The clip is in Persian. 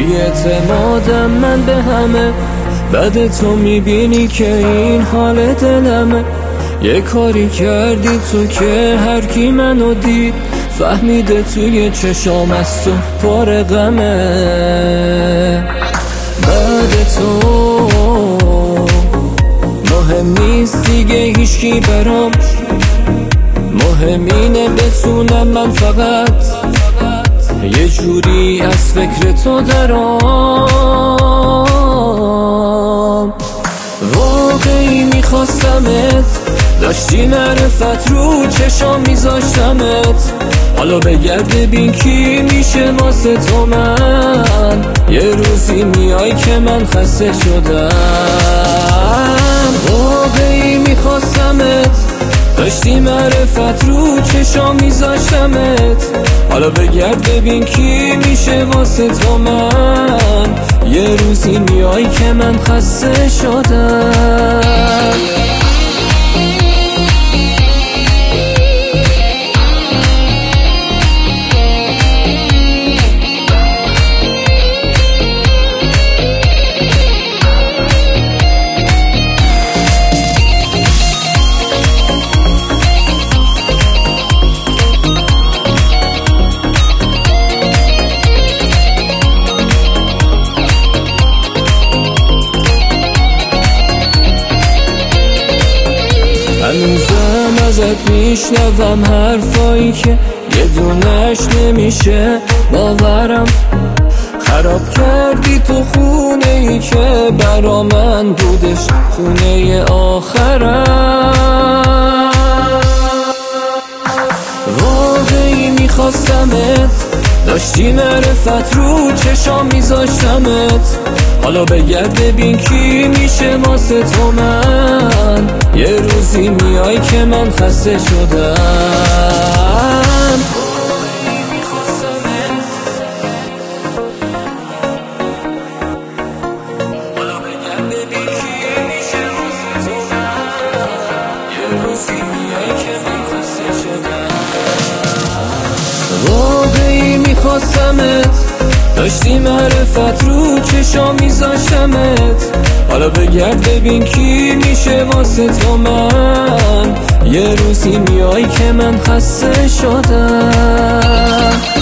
بی اعتمادم من به همه، بعد تو میبینی که این حال دلمه. یه کاری کردی تو که هر کی منو دید فهمیده توی چشام از تو پر غمه. بعد تو مهم نیست دیگه هیچکی برام، مهم اینه بتونم من فقط یه جوری از فکر تو درام. واقعی میخواستمت، داشتی معرفت رو چشام میذاشتمت، حالا بگرد ببین کی میشه واسه تو من. یه روزی میای که من خسته شدم. واقعی میخواستمت، داشتی معرفت رو چشام میذاشتمت، حالا بگرد ببین کی میشه واسه تو من. یه روزی میای که من خسته شدم. هنوزم ازت میشنوم حرفایی که یه دونش نمیشه باورم. خراب کردی تو خونه ای که برا من بودش خونه آخرم. واقعی میخواستمت، داشتی معرفت رو چشام میذاشتمت، حالا بگرد ببین کی میشه واسه تو من. یه روزی میای که من خسته شدم. حالا بگرد ببین کی میشه واسه تو من. یه روزی میای که من خسته شدم. واقعی میخواستمت، داشتی معرفت رو چشام میذاشتمت، حالا بگرد ببین کی میشه واسه تو من. یه روزی میای که من خسته شدم.